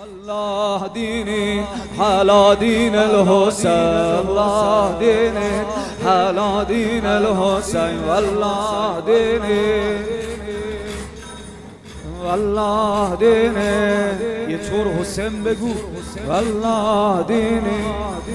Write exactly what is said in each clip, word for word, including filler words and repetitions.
والله ديني على دين الحسين، والله ديني على دين الحسين، والله ديني والله ديني. یه طور حسین بگو والله ديني.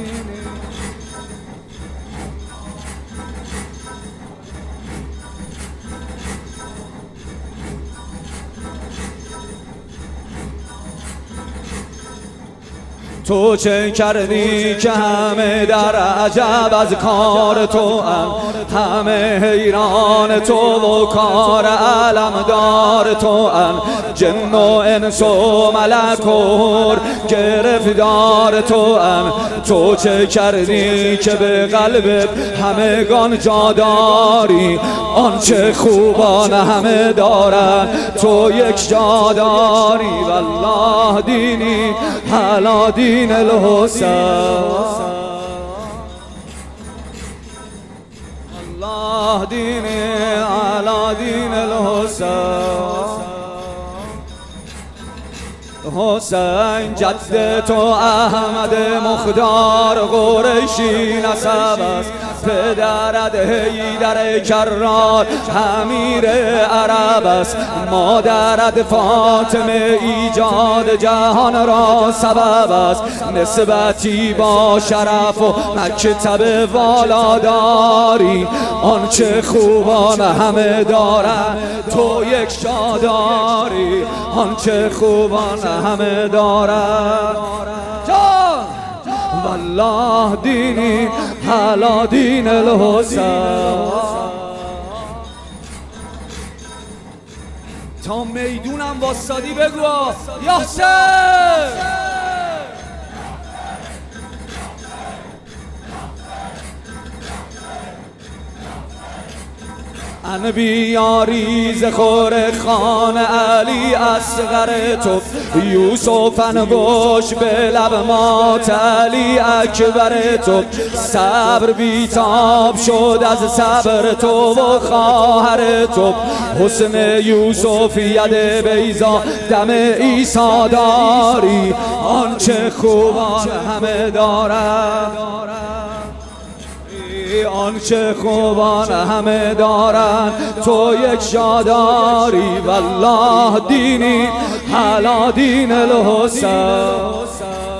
تو چه کردی که همه در عجب از کار تو ان، همه حیران تو و کار علمدار تو ان، جن و انس و ملک و گرفتار تو ان. تو چه کردی که به قلبت همگان جا داری، آنچه خوبان همه دارن تو یک جا داری. والله دینی علی دین الحسین، الله دینی علی دین الحسین. حسین جد تو احمد مختار قریشی نسب است، پدرت حیدر کرار امیر عرب است، مادرت فاطمه ایجاد جهان را سبب است. نسبتی با شرف و مکتب والا داری، آنچه خوبان همه دارن تو یک جا داری، آنچه خوبان همه دارن. والله دینی علی دین الحسین. تا میدونم واسادی بگو یا حسین. ان بیاریز خور خان علی اصغر تو، یوسف انگوش به لب مات علی اکبر تو. صبر بیتاب شد از صبر تو و خواهر تو، حسن یوسف ید بیضا دم عیسی داری، آنچه خوبان همه دارد آنچه خوبان همه دارن تو یک جا داری. والله دینی علی دین الحسین.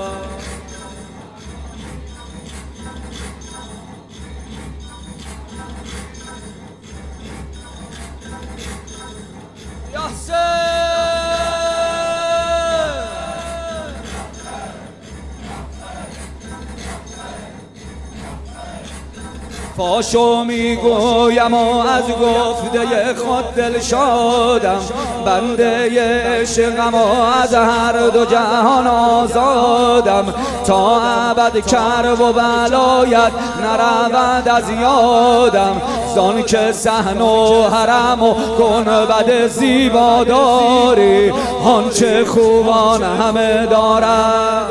پاشو میگویم و از گفته خود دل شادم، بنده عشقم و از هر دو جهان آزادم. تا ابد کرب و بلایت نرود از یادم، زان که صحن و حرم و گنبد زیبا داری، آنچه خوبان همه دارد.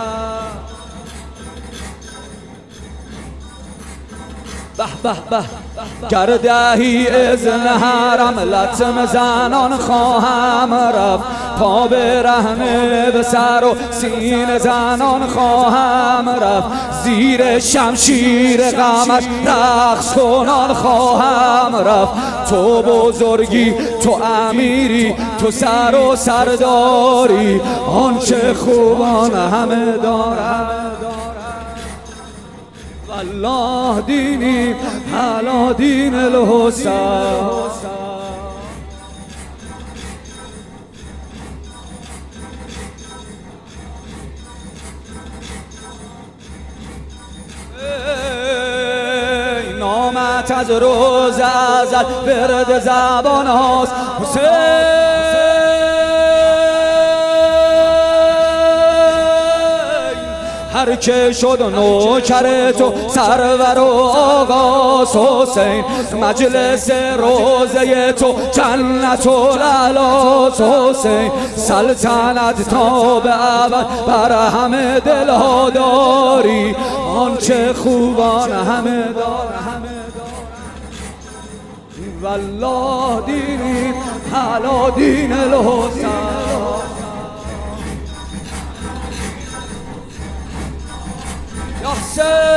به به به گردهی اذن حرم لطم زنان خواهم رفت، پا برهنه به سر و سین زنان خواهم رفت، زیر شمشیر غمش رقص کنان خواهم رفت. تو بزرگی تو امیری تو سر و سرداری، آنچه خوبان همه دارد. والله دینی علی دین الحسین. نامت از روز ازل برد زبان هاست حسین. هر که شد نوکر تو سرور و آغاز حسین، مجلس روزه تو جنت و الاعلاس حسین. سلطنت تا به ابد بر همه دلها داری، آنچه خوبان همه دارن. والله دینی علی دین الحسین. حسین